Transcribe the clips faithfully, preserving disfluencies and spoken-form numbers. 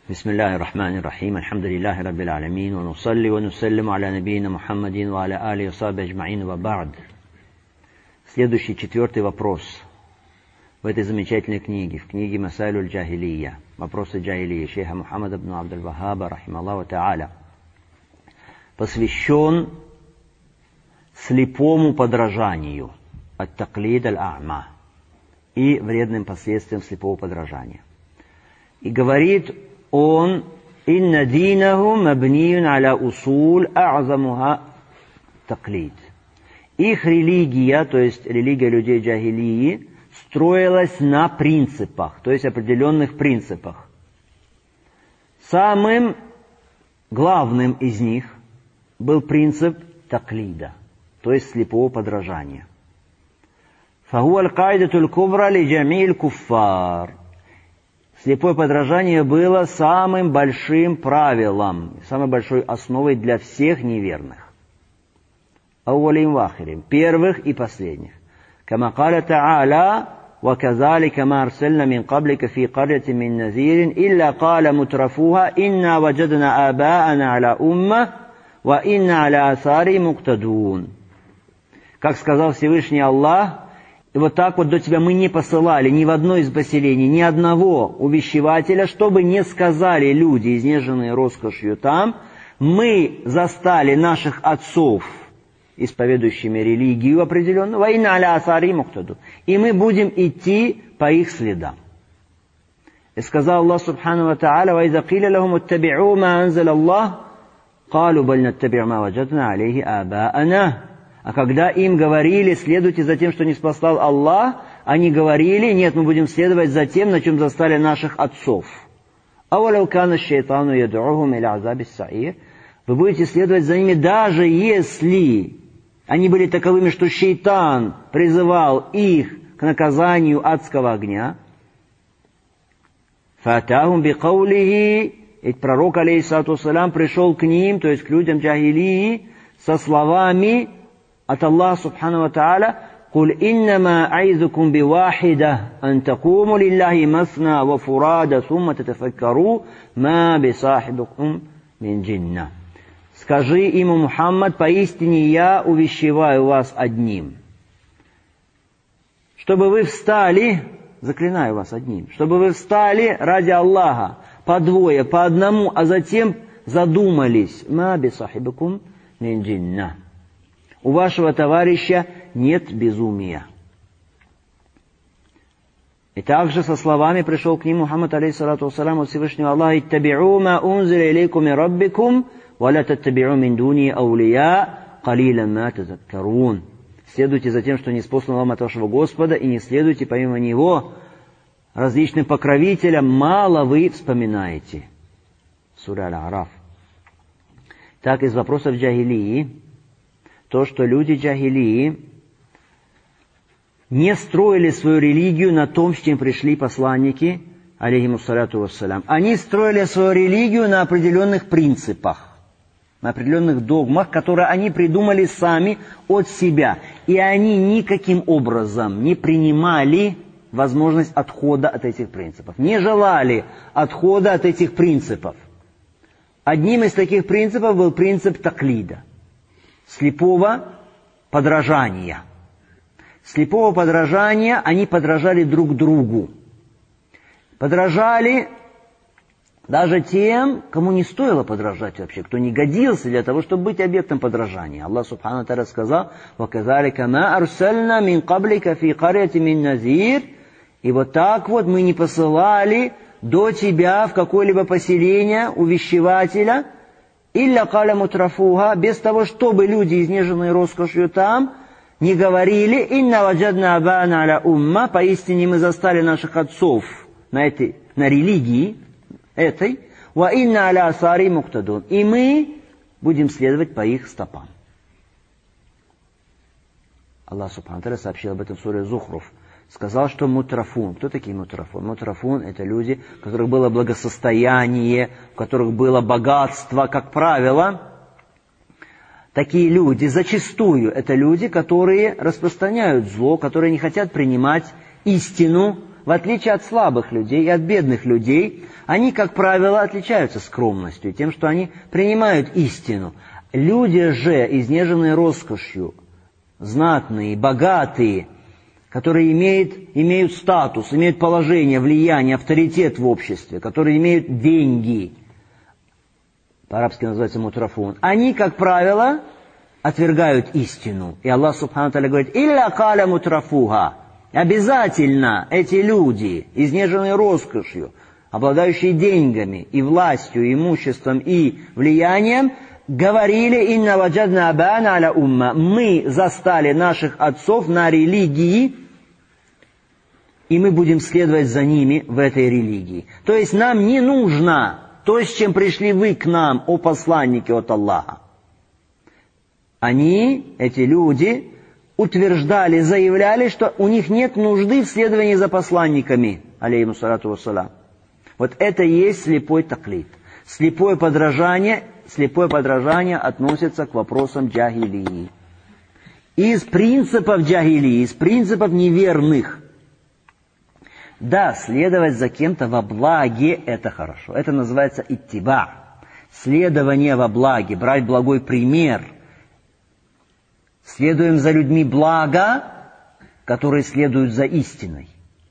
بسم الله الرحمن الرحيم الحمد لله رب العالمين ونصلي ونسلم على نبينا محمد وعلى آله وصحبه أجمعين وبعد. Следующий, четвертый вопрос в этой замечательной книге, в книге Масайлюль Джахилия, вопросы джахилии, шейха Мухаммада ибн Абдуль-Вахаба, рахималлаху та'аля, посвящен слепому подражанию, ат-таклид аль-а'ма, и вредным последствиям слепого подражания. И говорит он: «Инна динаху мабниюн аля усул а'замуха таклид». Их религия, то есть религия людей джахилии, строилась на принципах, то есть определенных принципах. Самым главным из них был принцип таклида, то есть слепого подражания. «Фахуа аль-каидатуль кубра ли джамиль куффар». Слепое подражание было самым большим правилом, самой большой основой для всех неверных. Ауалим вахирим, первых и последних. Кама каля та'аля, ва казалика ма арсална мин каблика фи карьяти мин назирин, илля каля мутрафуха, инна ваджадна аба'ана аля умма, ва инна аля асари муктадун. Как сказал Всевышний Аллах, и вот так вот до тебя мы не посылали ни в одно из поселений, ни одного увещевателя, чтобы не сказали люди, изнеженные роскошью там: мы застали наших отцов, исповедующими религию определенную, «Ва инна аля асари муктаду», и мы будем идти по их следам. И сказал Аллах субхану ва та'аля: «Ва иза киля лахум аттаби'у ма анзал Аллах, калу баль наттаби'у ма ваджадна алейхи аба'ана». А когда им говорили: следуйте за тем, что не спаслал Аллах, они говорили: нет, мы будем следовать за тем, на чем застали наших отцов. Вы будете следовать за ними, даже если они были таковыми, что шейтан призывал их к наказанию адского огня. Фатахум бикаулихи, ведь пророк, алейхиссалату вассалям, пришел к ним, то есть к людям джахилии, со словами от Аллаха субхану ва та'аля: «Куль иннама айзукум бивахида, ан такуму лиллахи масна ва фурада, сумма татафаккару, ма бисахибукум мин джинна». Скажи ему, Мухаммад: поистине я увещеваю вас одним, чтобы вы встали, заклинаю вас одним, чтобы вы встали ради Аллаха по двое, по одному, а затем задумались: ма бисахибукум мин джинна. У вашего товарища нет безумия. И также со словами пришел к ним Мухаммад, алейхиссалату вассалям, от Всевышнего Аллаха: «Иттаби'у ма унзиля илейкум мин раббикум, ва ла таттаби'у мин дуни аулия, калилан ма тазаккарун». Следуйте за тем, что ниспослано вам от вашего Господа, и не следуйте помимо Него различным покровителям, мало вы вспоминаете. Сура Аль-А'раф. Так, из вопросов джахилии, то, что люди джахилии не строили свою религию на том, с чем пришли посланники, алейхимуссаляту вассалям. Они строили свою религию на определенных принципах, на определенных догмах, которые они придумали сами от себя. И они никаким образом не принимали возможность отхода от этих принципов, не желали отхода от этих принципов. Одним из таких принципов был принцип таклида, слепого подражания. Слепого подражания они подражали друг другу. Подражали даже тем, кому не стоило подражать вообще, кто не годился для того, чтобы быть объектом подражания. Аллах субхану ва тааля сказал: «Ваказалика ма арсальна мин каблика фи карьяти мин назир». И вот так вот мы не посылали до тебя в какое-либо поселение увещевателя, «Илля каля мутрафуха», без того, чтобы люди, изнеженные роскошью там, не говорили: «Инна ваджадна аба'ана аля умма», поистине мы застали наших отцов на, этой, на религии этой, «Ва инна аля асари муктадун», и мы будем следовать по их стопам. Аллах субхану ва тааля сообщил об этом в суре Зухруф. Сказал, что мутрафун. Кто такие мутрафун? Мутрафун — это люди, у которых было благосостояние, у которых было богатство, как правило. Такие люди зачастую это люди, которые распространяют зло, которые не хотят принимать истину, в отличие от слабых людей и от бедных людей, они, как правило, отличаются скромностью, тем, что они принимают истину. Люди же, изнеженные роскошью, знатные, богатые, которые имеют, имеют статус, имеют положение, влияние, авторитет в обществе, которые имеют деньги, по-арабски называется мутрафун, они, как правило, отвергают истину. И Аллах Субхану ва Тааля говорит: «Илля каля мутрафуха». Обязательно эти люди, изнеженные роскошью, обладающие деньгами и властью, и имуществом и влиянием, говорили: «Инна ваджадна абана аля умма». Мы застали наших отцов на религии, и мы будем следовать за ними в этой религии. То есть нам не нужно то, с чем пришли вы к нам, о посланники от Аллаха. Они, эти люди, утверждали, заявляли, что у них нет нужды в следовании за посланниками, алейхиму салату вассалям. Вот это и есть слепой таклид. Слепое подражание, слепое подражание относится к вопросам джахилии. Из принципов джахилии, из принципов неверных. Да, следовать за кем-то во благе – это хорошо. Это называется иттиба. Следование во благе, брать благой пример. Следуем за людьми блага, которые следуют за истиной.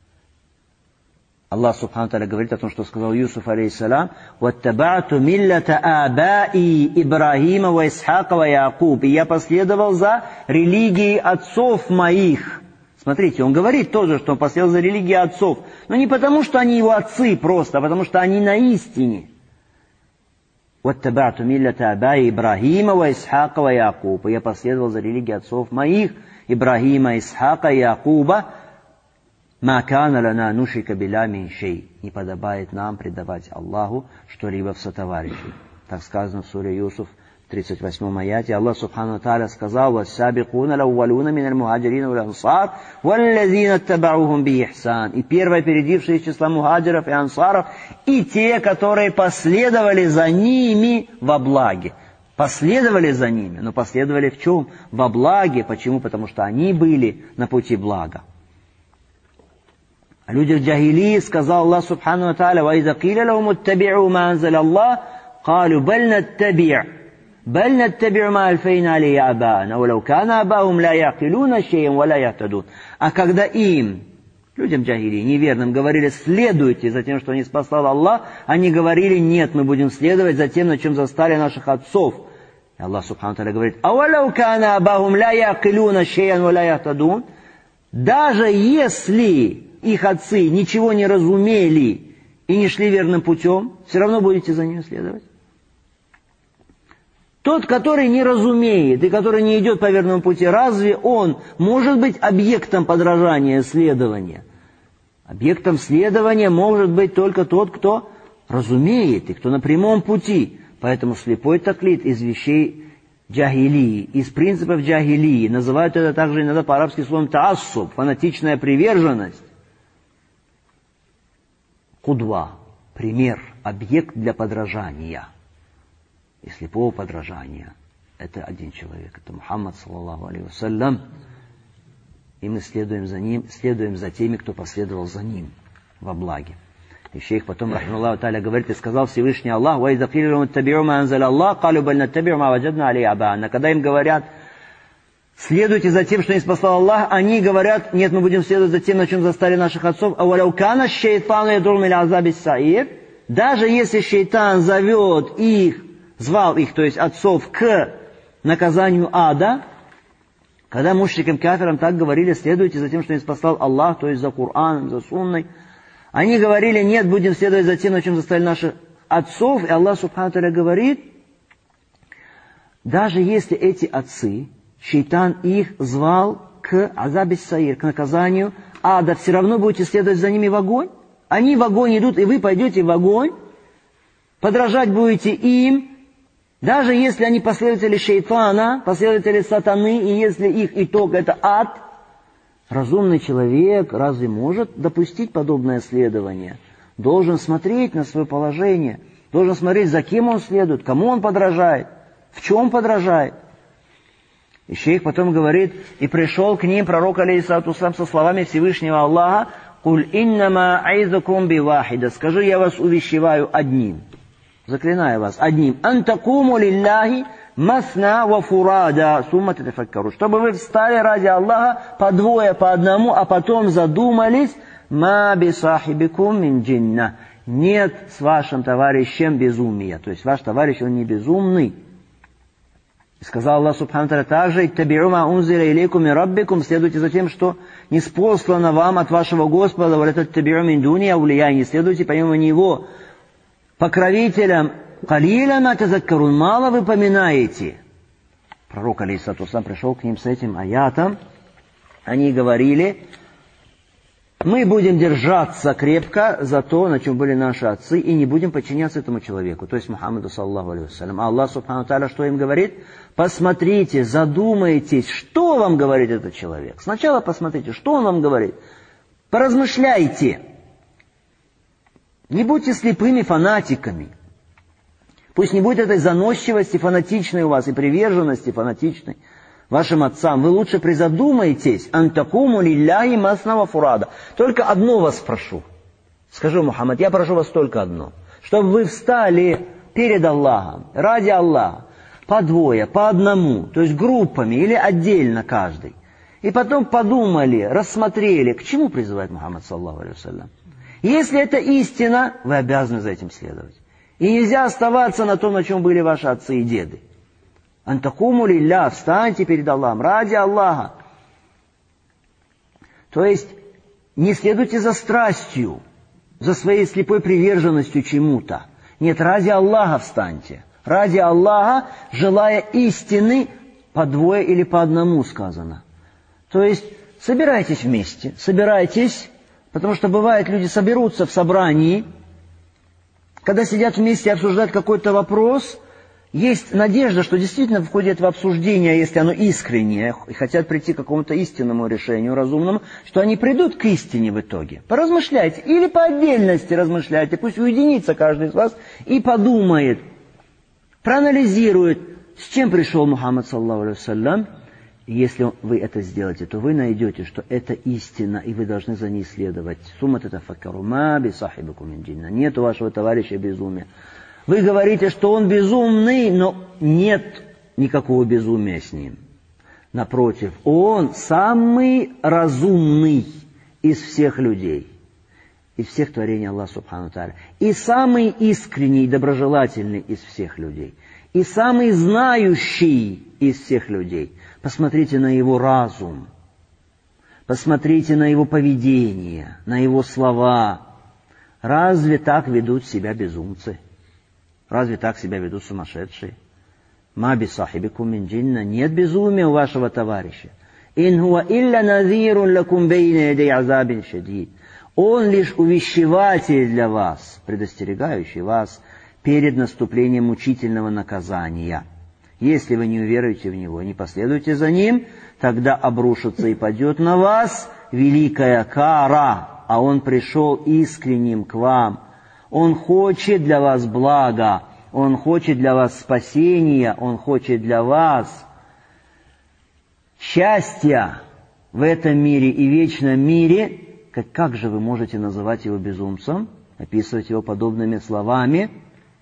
Аллах Субхану ва Тааля говорит о том, что сказал Юсуф, алейхиссалям: «Ваттаба'ту миллата абаи Ибрахима ва Исхака ва Якуб». И я последовал за религией отцов моих. Смотрите, он говорит тоже, что он последовал за религией отцов. Но не потому, что они его отцы просто, а потому, что они на истине. «Ваттаба'ту миллата абаи Ибрахима ва Исхака ва Якуб». И я последовал за религией отцов моих, Ибрахима, Исхака и Якуба. «Ма кана лана нушрика билля мин шей». Не подобает нам предавать Аллаху что-либо в сотоварищи. Так сказано в суре Юсуф, в тридцать восьмом аяте. Аллах Субхану ва Тааля сказал: «Вассабикуна лаввалуна миналь мухаджирина валь ансар, валлазина аттабаухум би ихсан». И первые опередившие из числа мухаджиров и ансаров, и те, которые последовали за ними во благе. Последовали за ними, но последовали в чем? Во благе. Почему? Потому что они были на пути блага. О людях джахилии сказал Аллах Субхану ва Тааля: «Ваиза киля лахум иттаби'у ма анзаля Аллах, калю баль наттаби', баль наттаби' ма альфейна алейхи абаана, валау кана абаахум ла я'килуна шей'ан ва ла яхтадун». А когда им, людям джахилии, неверным, говорили: «Следуйте за тем, что не спасал Аллах», они говорили: «Нет, мы будем следовать за тем, на чем застали наших отцов». И Аллах Субхану ва Тааля говорит: «Авалау кана абаахум ла я'килуна шей'ан ва ла яхтадун». Даже если их отцы ничего не разумели и не шли верным путем, все равно будете за ними следовать. Тот, который не разумеет и который не идет по верному пути, разве он может быть объектом подражания, следования? Объектом следования может быть только тот, кто разумеет и кто на прямом пути. Поэтому слепой таклид из вещей джахилии, из принципов джахилии. Называют это также иногда по-арабски словом таассуб, фанатичная приверженность. Кудва, пример, объект для подражания. И слепого подражания. Это один человек, это Мухаммад, саллаллаху алейхи вассалям. И мы следуем за ним, следуем за теми, кто последовал за ним во благе. И шейх потом, рахималлаху тааля, говорит: и сказал Всевышний Аллах: «Ва иза киля лахум иттаби'у ма анзаля Аллах, калю баль наттаби'у ма ваджадна алейхи абаана». Когда им говорят: следуйте за тем, что не спасал Аллах, они говорят: нет, мы будем следовать за тем, на чем застали наших отцов. Даже если шейтан зовет их, звал их, то есть отцов, к наказанию ада, когда мушрикам кафирам так говорили: следуйте за тем, что не спасал Аллах, то есть за Кораном, за Сунной, они говорили: нет, будем следовать за тем, на чем застали наших отцов. И Аллах Субхану ва Тааля говорит: даже если эти отцы, шейтан их звал к азабис саир, к наказанию ада, все равно будете следовать за ними в огонь. Они в огонь идут, и вы пойдете в огонь, подражать будете им, даже если они последователи шейтана, последователи сатаны, и если их итог это ад. Разумный человек разве может допустить подобное следование? Должен смотреть на свое положение, должен смотреть, за кем он следует, кому он подражает, в чем подражает. И шейх потом говорит: и пришел к ним пророк, алейхиссалату вассалям, со словами Всевышнего Аллаха: «Куль иннама айзакум бивахида». Скажи, я вас увещеваю одним. Заклинаю вас одним. «Антакуму лилляхи масна ва фурада». Сумма татафаккару. Чтобы вы встали ради Аллаха по двое, по одному, а потом задумались. «Ма бисахибикум мин джинна». Нет с вашим товарищем безумия. То есть ваш товарищ, он не безумный. И сказал Аллах Субхану ва Тааля также: «Иттаби'у ма унзиля илейкум мин раббикум». Следуйте за тем, что ниспослано вам от вашего Господа. «Ва ла таттаби'у мин дуни аулия». Не следуйте помимо него покровителям. «Калиля ма тазаккарун». Мало вы поминаете. Пророк, алейхиссалату вассалам, пришел к ним с этим аятом. Они говорили: мы будем держаться крепко за то, на чем были наши отцы, и не будем подчиняться этому человеку, то есть Мухаммаду саллаллаху алейхи вассалям. А Аллах Субхану ва Тааля что им говорит? Посмотрите, задумайтесь, что вам говорит этот человек. Сначала посмотрите, что он вам говорит. Поразмышляйте. Не будьте слепыми фанатиками. Пусть не будет этой заносчивости фанатичной у вас и приверженности фанатичной вашим отцам. Вы лучше призадумайтесь. «Антакуму лилляхи масна ва фурада». Только одно вас прошу. Скажу, Мухаммад, я прошу вас только одно. Чтобы вы встали перед Аллахом, ради Аллаха, по двое, по одному, то есть группами или отдельно каждый. И потом подумали, рассмотрели, к чему призывает Мухаммад саллаллаху алейхи вассалям. Если это истина, вы обязаны за этим следовать. И нельзя оставаться на том, на чем были ваши отцы и деды. «Антакуму лилля», встаньте перед Аллахом, ради Аллаха. То есть, не следуйте за страстью, за своей слепой приверженностью чему-то. Нет, ради Аллаха встаньте. Ради Аллаха, желая истины, по двое или по одному сказано. То есть, собирайтесь вместе, собирайтесь, потому что бывает, люди соберутся в собрании, когда сидят вместе и обсуждают какой-то вопрос. Есть надежда, что действительно в ходе этого обсуждения, если оно искреннее, и хотят прийти к какому-то истинному решению, разумному, что они придут к истине в итоге. Поразмышляйте, или по отдельности размышляйте, пусть уединится каждый из вас и подумает, проанализирует, с чем пришел Мухаммад саллаллаху алейхи вассалям. И если вы это сделаете, то вы найдете, что это истина, и вы должны за ней следовать. «Сумма татафаккару ма бисахибикум мин джинна». Нет у вашего товарища безумия. Вы говорите, что он безумный, но нет никакого безумия с ним. Напротив, он самый разумный из всех людей, из всех творений Аллаха Субхану ва Тааля, и самый искренний, доброжелательный из всех людей, и самый знающий из всех людей. Посмотрите на его разум, посмотрите на его поведение, на его слова. Разве так ведут себя безумцы? Разве так себя ведут сумасшедшие? «Ма бисахибикум мин джинна». Нет безумия у вашего товарища. «Ин хуа илля назирун лакум бейна ядей азабин шадид». Он лишь увещеватель для вас, предостерегающий вас перед наступлением мучительного наказания. Если вы не уверуете в него, не последуете за ним, тогда обрушится и падет на вас великая кара, а он пришел искренним к вам. Он хочет для вас блага, Он хочет для вас спасения, Он хочет для вас счастья в этом мире и вечном мире. Как, как же вы можете называть его безумцем, описывать его подобными словами,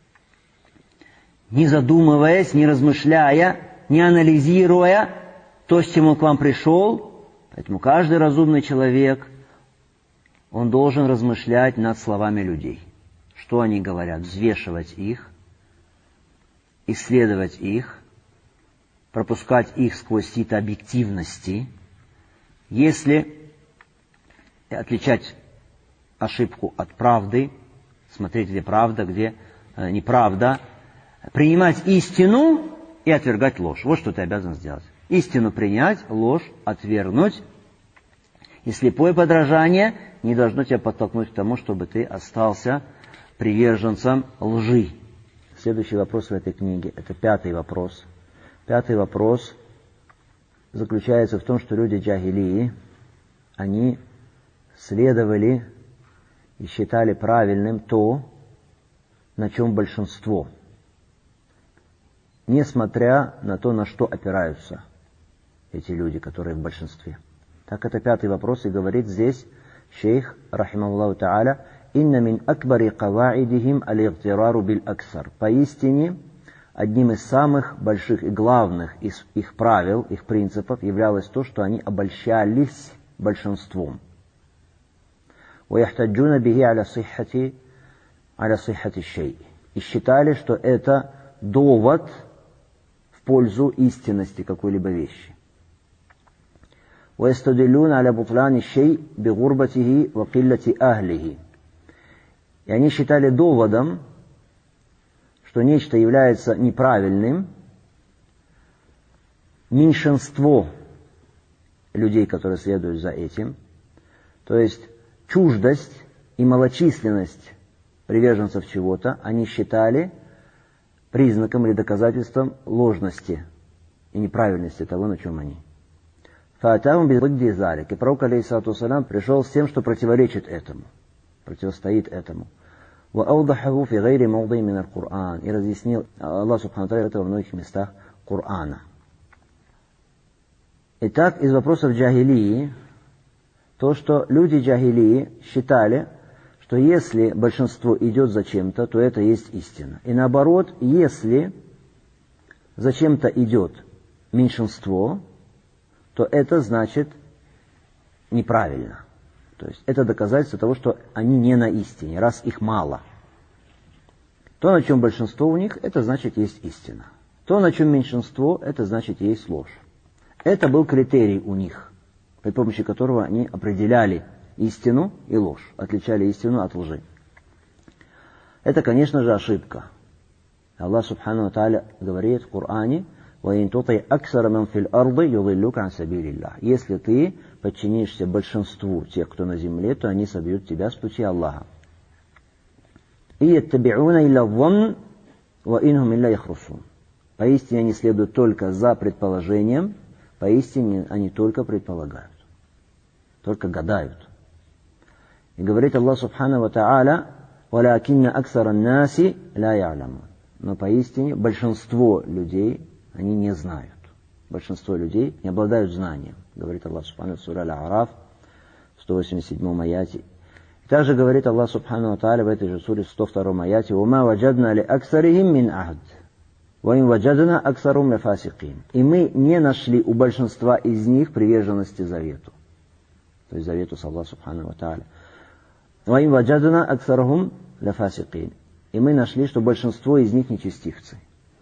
не задумываясь, не размышляя, не анализируя то, с чем он к вам пришел? Поэтому каждый разумный человек, он должен размышлять над словами людей. Что они говорят, взвешивать их, исследовать их, пропускать их сквозь сито объективности. Если отличать ошибку от правды, смотреть, где правда, где э, неправда, принимать истину и отвергать ложь. Вот что ты обязан сделать. Истину принять, ложь отвергнуть. И слепое подражание не должно тебя подтолкнуть к тому, чтобы ты остался приверженцем лжи. Следующий вопрос в этой книге, это пятый вопрос. Пятый вопрос заключается в том, что люди джахилии, они следовали и считали правильным то, на чем большинство, несмотря на то, на что опираются эти люди, которые в большинстве. Так это пятый вопрос, и говорит здесь шейх, рахимахуллаху та'аля, «Инна мин акбари каваидихим аль-игтирару биль-аксар». Поистине, одним из самых больших и главных из их правил, их принципов являлось то, что они обольщались большинством. وَيَحْتَجُّونَ بِهِ عَلَى صِحَّةِ عَلَى صِحَّةِ الشَّيْءِ. И считали, что это довод в пользу истинности какой-либо вещи. وَيَسْتَدِلُّونَ عَلَى بُطْلَانِ الشَّيْءِ بِغُرْبَتِهِ وَقِلَّةِ أَهْلِهِ. И они считали доводом, что нечто является неправильным, меньшинство людей, которые следуют за этим, то есть чуждость и малочисленность приверженцев чего-то, они считали признаком или доказательством ложности и неправильности того, на чем они. Фаатахум биддди залик. И пророк, алейхиссалату вассалям, пришел с тем, что противоречит этому, противостоит этому. وأوضحه في غير موضع من القرآن. И разъяснил Аллах Субхану ва Тааля это во многих местах Корана. Итак, из вопросов джахилии, то, что люди джахилии считали, что если большинство идет за чем-то, то это есть истина. И наоборот, если за чем-то идет меньшинство, то это значит неправильно. То есть это доказательство того, что они не на истине, раз их мало. То, на чем большинство у них, это значит есть истина. То, на чем меньшинство, это значит есть ложь. Это был критерий у них, при помощи которого они определяли истину и ложь, отличали истину от лжи. Это, конечно же, ошибка. Аллах Субхану ва Тааля говорит в Коране: وَإِن تُطِعْ أَكْثَرَ مَنْ فِي الْأَرْضِ يُضِلُّكَ عَنْ سَبِيلِ اللَّهِ. Если ты подчинишься большинству тех, кто на земле, то они собьют тебя с пути Аллаха. يَتَّبِعُونَ إِلَّا الظَّنَّ وَإِنْهُمْ إِلَّا يَخْرُصُونَ. Поистине они следуют только за предположением, поистине они только предполагают, только гадают. И говорит Аллах Субхану ва Тааля: وَلَكِنَّ أَكْثَرَ النَّاسِ لَا يَعْلَمُونَ. Но поистине большинство людей они не знают. Большинство людей не обладают знанием. Говорит Аллах Субхану в суре Аль-А'раф, сто восемьдесят седьмом аяте. И также говорит Аллах Субхану ва Тааля в этой же суре, сто втором аяте: وَمَا وَجَدْنَا لِأَكْثَرِهِمْ مِنْ عَهْدٍ وَإِنْ وَجَدْنَا أَكْثَرُهُمْ لَفَاسِقِينَ. И мы не нашли у большинства из них приверженности завету. То есть завету с Аллахом Субхану ва Тааля. وَإِنْ وَجَدْنَا أَكْثَرُهُمْ لَفَاسِقِينَ. И мы нашли, что большинство из них нечестивцы.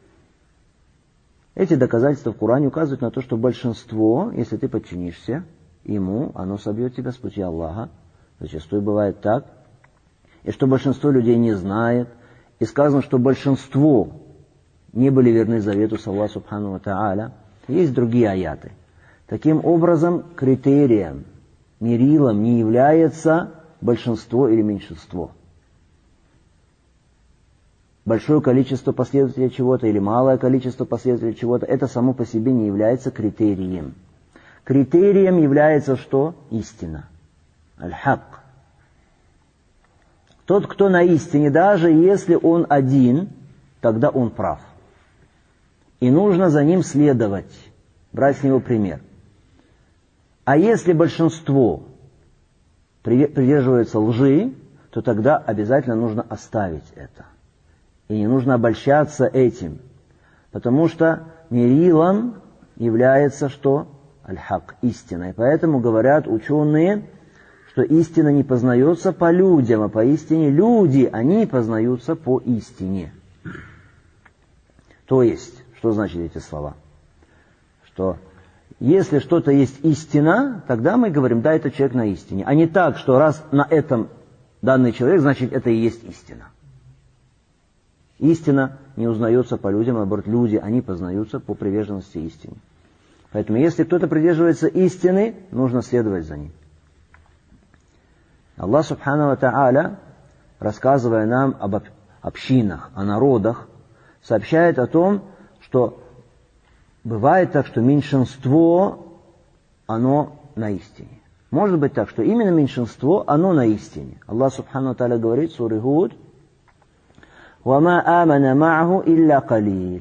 Эти доказательства в Коране указывают на то, что большинство, если ты подчинишься ему, оно собьет тебя с пути Аллаха. Зачастую бывает так. И что большинство людей не знает. И сказано, что большинство не были верны завету с Аллахом Субхану ва Тааля. Есть другие аяты. Таким образом, критерием, мерилом не является большинство или меньшинство. Большое количество последователей чего-то или малое количество последователей чего-то, это само по себе не является критерием. Критерием является что? Истина. Аль-хак. Тот, кто на истине, даже если он один, тогда он прав. И нужно за ним следовать, брать с него пример. А если большинство придерживается лжи, то тогда обязательно нужно оставить это. И не нужно обольщаться этим, потому что мерилом является что? Аль-хак, истина. И поэтому говорят ученые, что истина не познается по людям, а поистине люди, они познаются по истине. То есть, что значит эти слова? Что если что-то есть истина, тогда мы говорим: да, это человек на истине. А не так, что раз на этом данный человек, значит это и есть истина. Истина не узнается по людям, а наоборот, люди, они познаются по приверженности истине. Поэтому, если кто-то придерживается истины, нужно следовать за ним. Аллах Субхану ва Тааля, рассказывая нам об общинах, о народах, сообщает о том, что бывает так, что меньшинство, оно на истине. Может быть так, что именно меньшинство, оно на истине. Аллах Субхану ва Тааля говорит в суре Худ: وَمَا آمَنَ مَعْهُ إِلَّا قَلِيلٌ.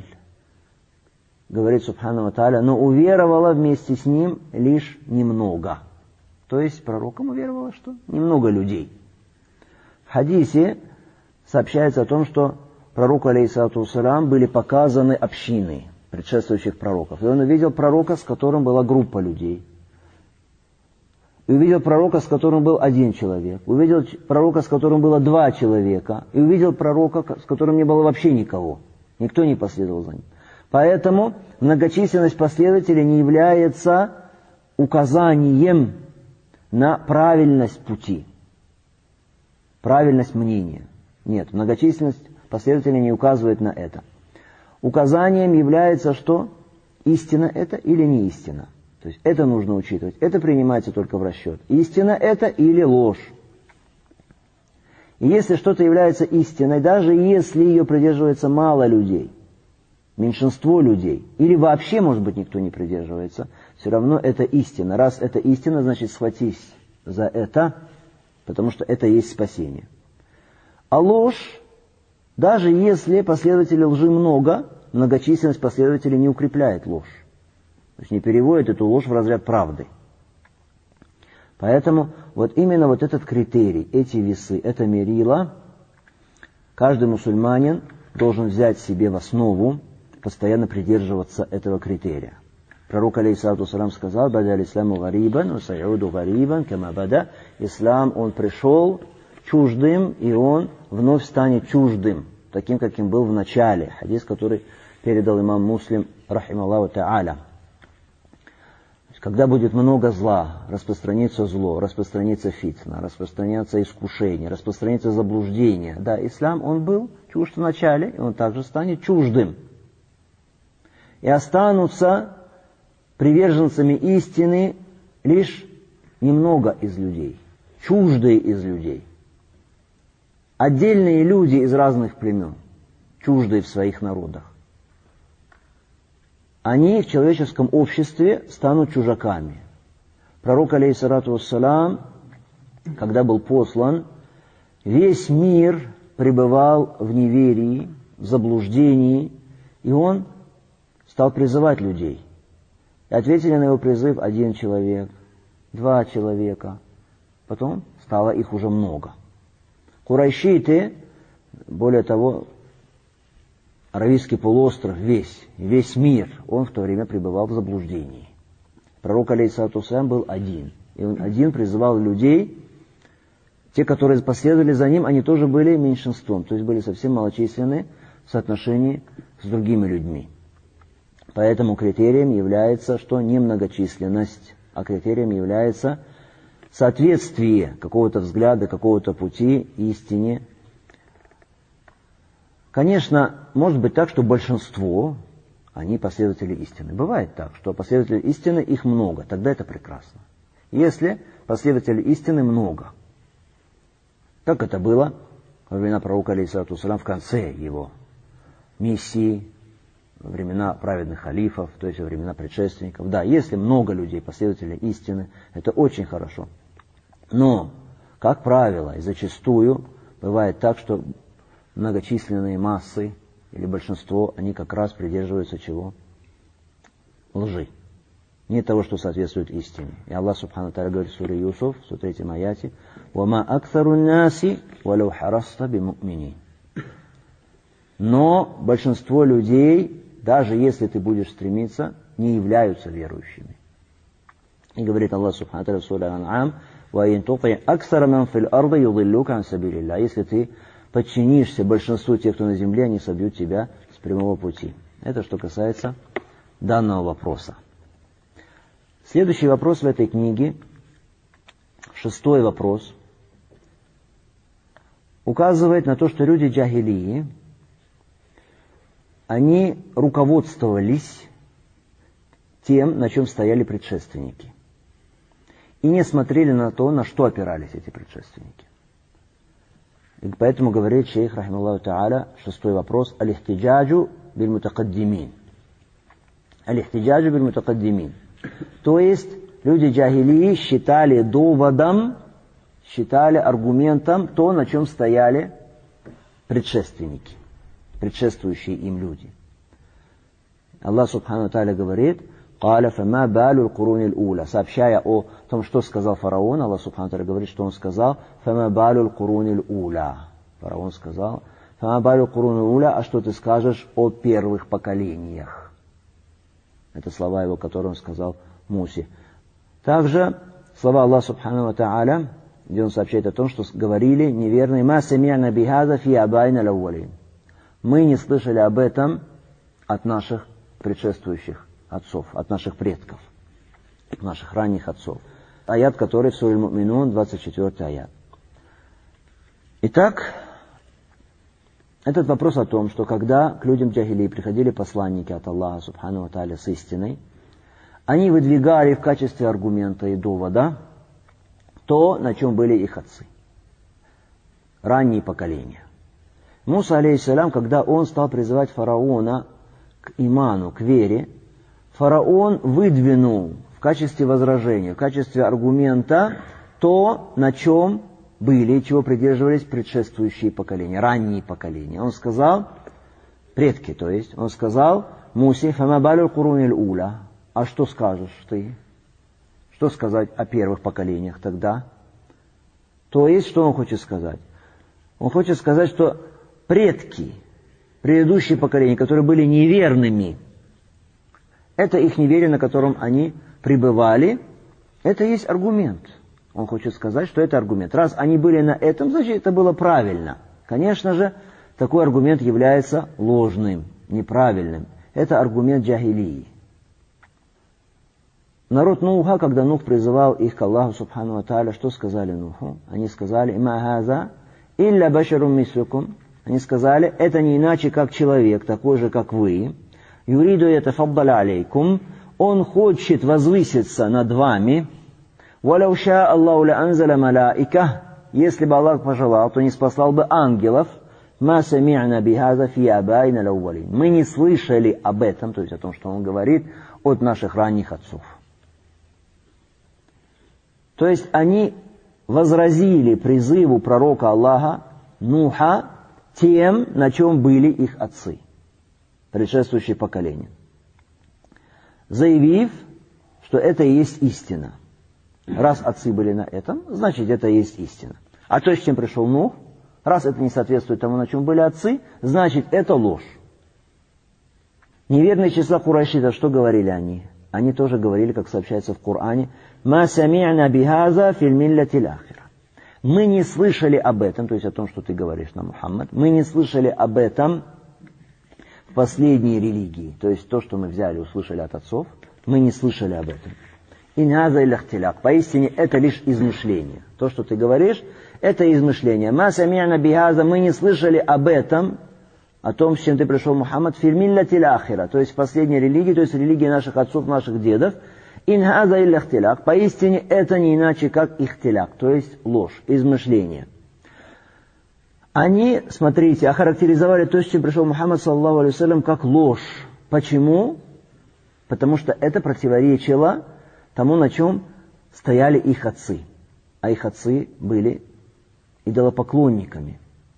Говорит Субхану ва Тааля: но уверовало вместе с ним лишь немного. То То есть пророкам уверовало что? Немного людей. В хадисе сообщается о том, что пророку, алейхиссалату вассалям, были показаны общины предшествующих пророков. И он увидел пророка, с которым была группа людей. И увидел пророка, с которым был один человек. Увидел пророка, с которым было два человека. И увидел пророка, с которым не было вообще никого. Никто не последовал за ним. Поэтому многочисленность последователей не является указанием на правильность пути, правильность мнения. Нет, многочисленность последователей не указывает на это. Указанием является что? Истина это или не истина. То есть это нужно учитывать. Это принимается только в расчет. Истина это или ложь. И если что-то является истиной, даже если ее придерживается мало людей, меньшинство людей, или вообще, может быть, никто не придерживается, все равно это истина. Раз это истина, значит схватись за это, потому что это есть спасение. А ложь, даже если последователей лжи много, многочисленность последователей не укрепляет ложь. То есть не переводит эту ложь в разряд правды. Поэтому вот именно вот этот критерий, эти весы, это мерило, каждый мусульманин должен взять себе в основу, постоянно придерживаться этого критерия. Пророк, алейхиссалату вассалям, сказал: «Бада исляму гарибан, усаюду гарибан, кама бада». Ислам, он пришел чуждым, и он вновь станет чуждым, таким, каким был в начале. Хадис, который передал имам Муслим, рахималлаху та'аля. Когда будет много зла, распространится зло, распространится фитна, распространится искушение, распространится заблуждение. Да, ислам, он был чужд в начале, и он также станет чуждым. И останутся приверженцами истины лишь немного из людей, чуждые из людей. Отдельные люди из разных племен, чуждые в своих народах. Они в человеческом обществе станут чужаками. Пророк, алейхиссалату вассалям, когда был послан, весь мир пребывал в неверии, в заблуждении, и он стал призывать людей. И ответили на его призыв один человек, два человека, потом стало их уже много. Курайшиты, более того, Аравийский полуостров весь, весь мир, он в то время пребывал в заблуждении. Пророк, алейхиссалату вассалям, был один. И он один призывал людей. Те, которые последовали за ним, они тоже были меньшинством, то есть были совсем малочисленны в соотношении с другими людьми. Поэтому критерием является, что не многочисленность, а критерием является соответствие какого-то взгляда, какого-то пути истине. Конечно, может быть так, что большинство, они последователи истины. Бывает так, что последователей истины их много, тогда это прекрасно. Если последователей истины много, как это было во времена пророка, алейхиссалату вассалям, в конце его миссии, во времена праведных халифов, то есть во времена предшественников. Да, если много людей, последователей истины, это очень хорошо. Но, как правило, и зачастую бывает так, что многочисленные массы или большинство, они как раз придерживаются чего? Лжи. Не того, что соответствует истине. И Аллах Субхану Тааля говорит в суре Юсуф, в сто третьем аяте: «Вама аксару наси валау хараста биму'минин». Но большинство людей, даже если ты будешь стремиться, не являются верующими. И говорит Аллах Субхану Тааля в суре Ан'ам: «Ва ин тути аксара ман фил арди юдиллука ан сабилилля». Если ты подчинишься большинству тех, кто на земле, они собьют тебя с прямого пути. Это что касается данного вопроса. Следующий вопрос в этой книге, шестой вопрос, указывает на то, что люди джахилии, они руководствовались тем, на чем стояли предшественники, и не смотрели на то, на что опирались эти предшественники. И поэтому говорит шейх, рахималлаху та'аля, шестой вопрос: аль-ихтиджаджу биль-мутакаддимин. Аль-ихтиджаджу биль-мутакаддимин. То есть люди джахилии считали доводом, считали аргументом то, на чем стояли предшественники, предшествующие им люди. Аллах Субхану Тааля говорит: قال فما بال القرون الأولى. Сообщая о том, что сказал фараон, Аллах Субхану ва Тааля говорит, что он сказал فما بال القرون الأولى. Фараон сказал فما بال القرون الأولى, а что ты скажешь о первых поколениях? Это слова его, которые он сказал Мусе. Также слова Аллаха Субхану ва Тааля, где он сообщает о том, что говорили неверные «Ма сами'на бихаза фи абайна лаввалин». Мы не слышали об этом от наших предшествующих отцов, от наших предков, от наших ранних отцов. Аят, который в суре Му'минун, двадцать четвёртый аят. Итак, этот вопрос о том, что когда к людям джахилии приходили посланники от Аллаха Субхану ва Тааля с истиной, они выдвигали в качестве аргумента и довода то, на чем были их отцы, ранние поколения. Муса, алейхиссалям, когда он стал призывать фараона к иману, к вере, фараон выдвинул в качестве возражения, в качестве аргумента то, на чем были, чего придерживались предшествующие поколения, ранние поколения. Он сказал, предки, то есть, он сказал Мусе, «Фама балю куруниль уля». А что скажешь ты? Что сказать о первых поколениях тогда? То есть, что он хочет сказать? Он хочет сказать, что предки, предыдущие поколения, которые были неверными, это их неверие, на котором они пребывали, это есть аргумент. Он хочет сказать, что это аргумент. Раз они были на этом, значит, это было правильно. Конечно же, такой аргумент является ложным, неправильным. Это аргумент джахилии. Народ Нуха, когда Нух призывал их к Аллаху Субхану ва Тааля, что сказали Нуху? Они сказали, «Ма хаза илля башарун мислюкум». Они сказали, это не иначе, как человек, такой же, как вы. Юриду ятафаддаля алейкум. Он хочет возвыситься над вами. Валяу ша Аллаху ла анзаля малаика. Если бы Аллах пожелал, то не спаслал бы ангелов. Ма сами'на бихаза фи абайна лаввалин. Мы не слышали об этом, то есть о том, что он говорит, от наших ранних отцов. То есть они возразили призыву пророка Аллаха Нуха тем, на чем были их отцы, предшествующие поколения, заявив, что это и есть истина. Раз отцы были на этом, значит, это и есть истина. А то, с чем пришел Нух, раз это не соответствует тому, на чем были отцы, значит, это ложь. Неверные числа курайшита, что говорили они? Они тоже говорили, как сообщается в Коране, «Ма сами'на бихаза фил миллятил ахира». Мы не слышали об этом, то есть о том, что ты говоришь на Мухаммад, мы не слышали об этом в последней религии, то есть то, что мы взяли, услышали от отцов, мы не слышали об этом. «Ин хаза илля ихтиляк». Поистине это лишь измышление. То, что ты говоришь, это измышление. «Ма сами'на бихаза», мы не слышали об этом, о том, с чем ты пришел, Мухаммад, фил миллятил ахира, то есть в последней религии, то есть религии наших отцов, наших дедов. «Ин хаза илля ихтиляк». Поистине это не иначе, как ихтиляк, то есть ложь, измышление. Они, смотрите, охарактеризовали то, с чем пришел Мухаммад, саллаллаху алейхи вассалям, как ложь. Почему? Потому что это противоречило тому, на чем стояли их отцы. А их отцы были идолопоклонниками.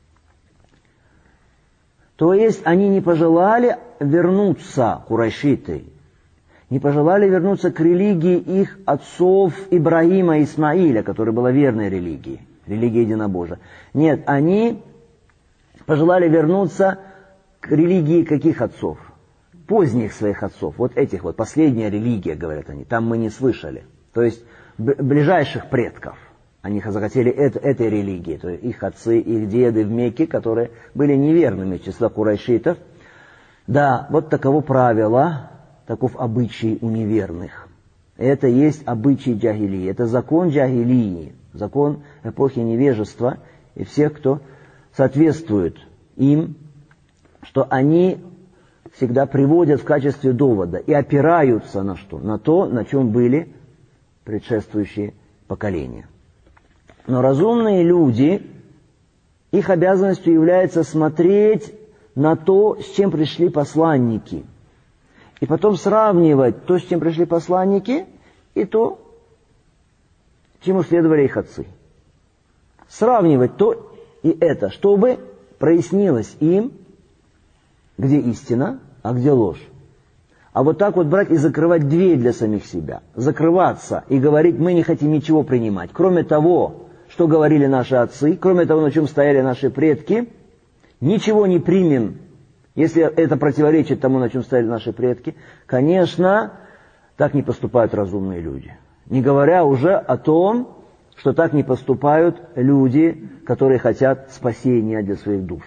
То есть они не пожелали вернуться, курайшиты, не пожелали вернуться к религии их отцов Ибрагима и Исмаиля, которая была верной религией, религией единобожия. Нет, они пожелали вернуться к религии каких отцов? Поздних своих отцов, вот этих вот, последняя религия, говорят они, там мы не слышали. То есть ближайших предков. Они захотели это, этой религии, то есть их отцы, их деды в Мекке, которые были неверными, числа курайшитов. Да, вот таково правило, таков обычай у неверных. Это есть обычай джахилии, это закон джахилии, закон эпохи невежества, и всех, кто соответствует им, что они всегда приводят в качестве довода и опираются на что? На то, на чем были предшествующие поколения. Но разумные люди, их обязанностью является смотреть на то, с чем пришли посланники. И потом сравнивать то, с чем пришли посланники, и то, чему следовали их отцы. Сравнивать то и это, чтобы прояснилось им, где истина, а где ложь. А вот так вот брать и закрывать дверь для самих себя, закрываться и говорить, мы не хотим ничего принимать. Кроме того, что говорили наши отцы, кроме того, на чем стояли наши предки, ничего не примем, если это противоречит тому, на чем стояли наши предки. Конечно, так не поступают разумные люди. Не говоря уже о том, что так не поступают люди, которые хотят спасения для своих душ.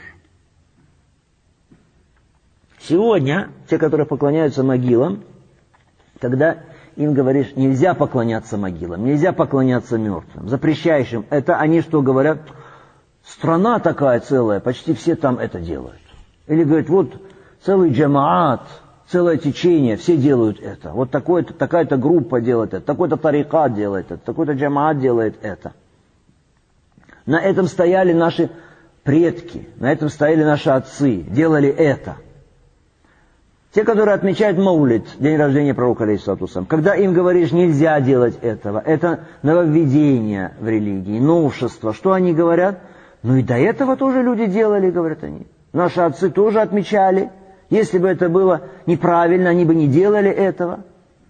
Сегодня те, которые поклоняются могилам, когда им говоришь, нельзя поклоняться могилам, нельзя поклоняться мертвым, запрещаешь им, это они что говорят? Страна такая целая, почти все там это делают. Или говорят, вот целый джамаат, целое течение, все делают это. Вот такой-то, такая-то группа делает это, такой-то тарикат делает это, такой-то джамаат делает это. На этом стояли наши предки, на этом стояли наши отцы, делали это. Те, которые отмечают Маулид, день рождения пророка, алейхиссалату вассалям, когда им говоришь, нельзя делать этого, это нововведение в религии, новшество, что они говорят? Ну и до этого тоже люди делали, говорят они. Наши отцы тоже отмечали. Если бы это было неправильно, они бы не делали этого.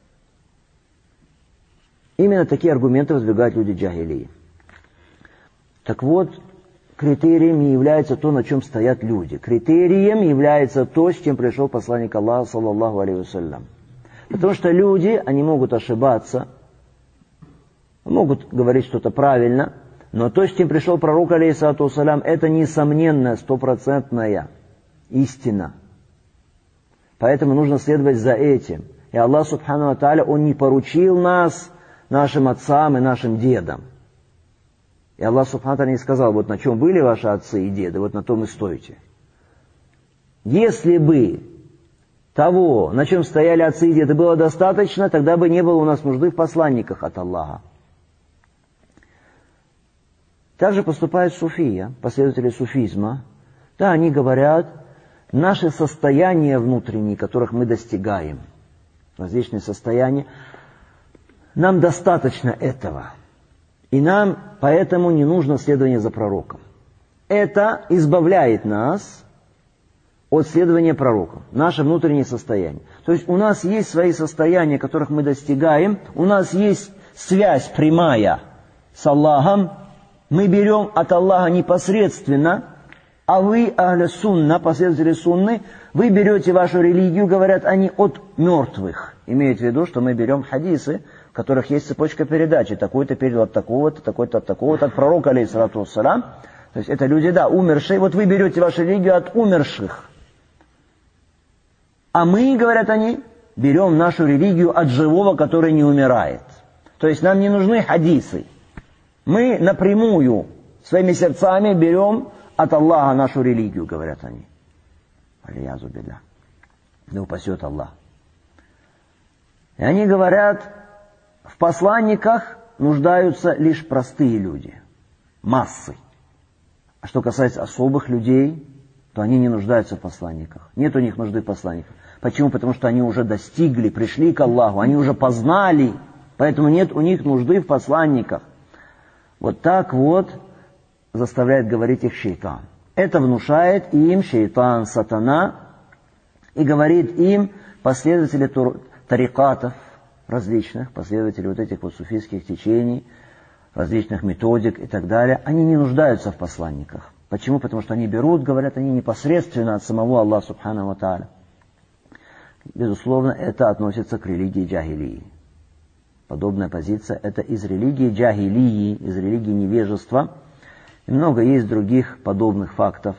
Именно такие аргументы выдвигают люди джахилии. Так вот, критерием не является то, на чем стоят люди. Критерием является то, с чем пришел посланник Аллаха, саллаллаху алейхи вассалям. Потому что люди, они могут ошибаться, могут говорить что-то правильно, но то, с чем пришел пророк, алейхиссалату вассалям, это несомненная, стопроцентная истина. Поэтому нужно следовать за этим. И Аллах, субхану ва тааля, Он не поручил нас нашим отцам и нашим дедам. И Аллах, субхану ва тааля, не сказал, вот на чем были ваши отцы и деды, вот на том и стойте. Если бы того, на чем стояли отцы и деды, было достаточно, тогда бы не было у нас нужды в посланниках от Аллаха. Также поступает суфия, последователи суфизма. Да, они говорят, наши состояния внутренние, которых мы достигаем, различные состояния, нам достаточно этого. И нам поэтому не нужно следование за пророком. Это избавляет нас от следования пророкам, наше внутреннее состояние. То есть у нас есть свои состояния, которых мы достигаем, у нас есть связь прямая с Аллахом, мы берем от Аллаха непосредственно, а вы, ахля сунна, последователи сунны, вы берете вашу религию, говорят они, от мертвых. Имеют в виду, что мы берем хадисы, в которых есть цепочка передачи. Такой-то передал от такого-то, такой-то от такого-то, от пророка, алейхиссалату вассалям. То есть это люди, да, умершие. Вот вы берете вашу религию от умерших. А мы, говорят они, берем нашу религию от живого, который не умирает. То есть нам не нужны хадисы. Мы напрямую своими сердцами берем от Аллаха нашу религию, говорят они. Алиязу билля. Да упасет Аллах. И они говорят, в посланниках нуждаются лишь простые люди, массы. А что касается особых людей, то они не нуждаются в посланниках. Нет у них нужды в посланниках. Почему? Потому что они уже достигли, пришли к Аллаху, они уже познали, поэтому нет у них нужды в посланниках. Вот так вот заставляет говорить их шейтан. Это внушает им шейтан, сатана, и говорит им последователи тарикатов различных, последователи вот этих вот суфийских течений, различных методик и так далее, они не нуждаются в посланниках. Почему? Потому что они берут, говорят они, непосредственно от самого Аллаха субхану ва тааля. Безусловно, это относится к религии джахилии. Подобная позиция – это из религии джахилии, из религии невежества. И много есть других подобных фактов.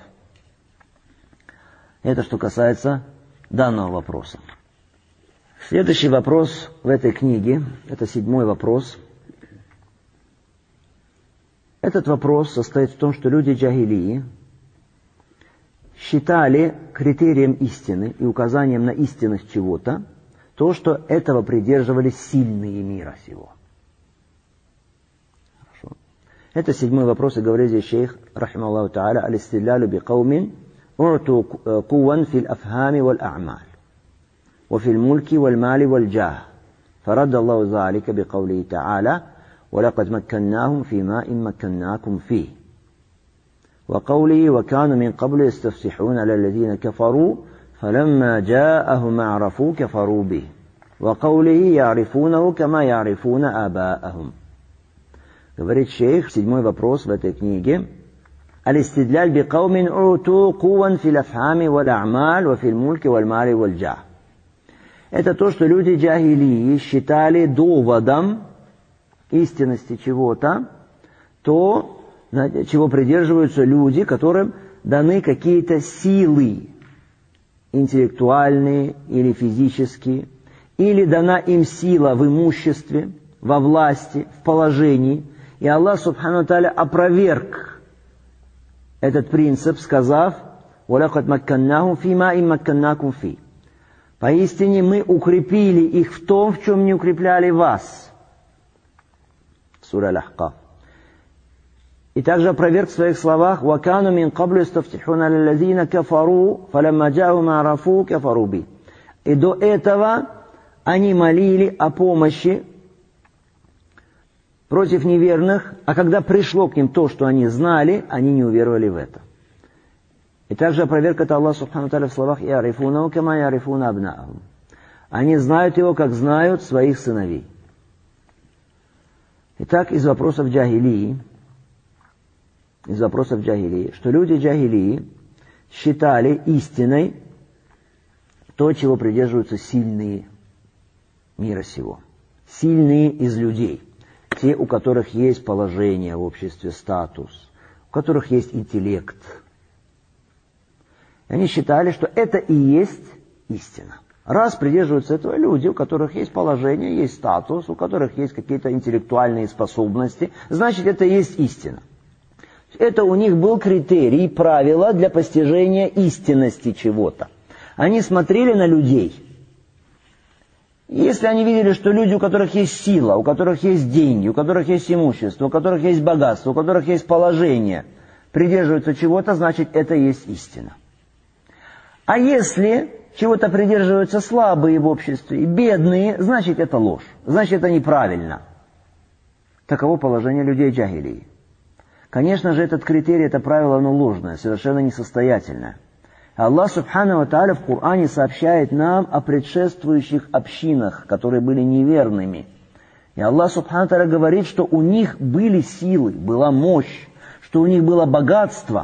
Это что касается данного вопроса. Следующий вопрос в этой книге, это седьмой вопрос. Этот вопрос состоит в том, что люди джахилии считали критерием истины и указанием на истинность чего-то то, что этого придерживались сильные мира сего. Хорошо. Это седьмой вопрос, и говорит здесь шейх, рахималлаху та'аля, аль-истиллялю би каумин урту куван фил афхами валь а'маль وفي الملك والمال والجاه فرد الله ذلك بقوله تعالى ولقد مكناهم في ماء مكناكم فيه وقوله وكانوا من قبل يستفتحون على الذين كفروا فَلَمَّا جَاءَهُمْ عَرَفُوا كَفَرُوا بِهِ وَقَوْلِهِ يَعْرِفُونَهُ كَمَا يَعْرِفُونَ آبَاءَهُمْ. Говорит шейх, седьмой вопрос в этой книге. «Алистидляль би каумин уту куван фил афхами валь а'маль ва фил мульки валь мари валь джах». Это то, что люди джахилии считали доводом истинности чего-то, то, чего придерживаются люди, которым даны какие-то силы, интеллектуальные или физические, или дана им сила в имуществе, во власти, в положении. И Аллах Субхану Тааля опроверг этот принцип, сказав: «Валакад макканнахум фима им макканнакум фи». Поистине мы укрепили их в том, в чем не укрепляли вас. Сура Аль-Ахкаф. И также опроверг в своих словах: «Вакану мин каблю истафтихуна лилладзина кафару, фалямма джаахум арафу кафару би». И до этого они молили о помощи против неверных, а когда пришло к ним то, что они знали, они не уверовали в это. И также опроверг это Аллах Субхану Тааля в словах: «Ярифунаху кама ярифуна абнаахум». Они знают его, как знают своих сыновей. Итак, из вопросов джахилии, из вопросов джахилии, что люди джахилии считали истиной то, чего придерживаются сильные мира сего. Сильные из людей. Те, у которых есть положение в обществе, статус, у которых есть интеллект. И они считали, что это и есть истина. Раз придерживаются этого люди, у которых есть положение, есть статус, у которых есть какие-то интеллектуальные способности, значит, это и есть истина. Это у них был критерий, правило для постижения истинности чего-то. Они смотрели на людей. Если они видели, что люди, у которых есть сила, у которых есть деньги, у которых есть имущество, у которых есть богатство, у которых есть положение, придерживаются чего-то, значит, это и есть истина. А если чего-то придерживаются слабые в обществе, бедные, значит, это ложь, значит, это неправильно. Таково положение людей джахилии. Конечно же, этот критерий, это правило, оно ложное, совершенно несостоятельное. Аллах Субхану ва Тааля в Коране сообщает нам о предшествующих общинах, которые были неверными. И Аллах Субхану ва Тааля говорит, что у них были силы, была мощь, что у них было богатство.